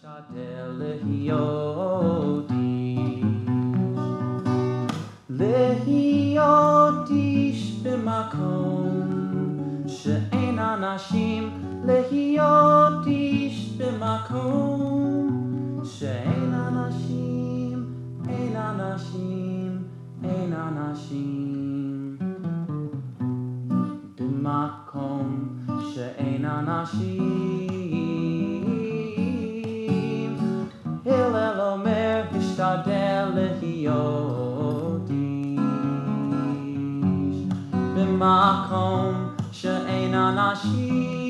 משתדל להיות איש במקום שאין אנשים, להיות איש במקום שאין אנשים, אין אנשים, אין אנשים, במקום שאין אנשים. הלל אומר משתדל להיות איש במקום שאין אנשים.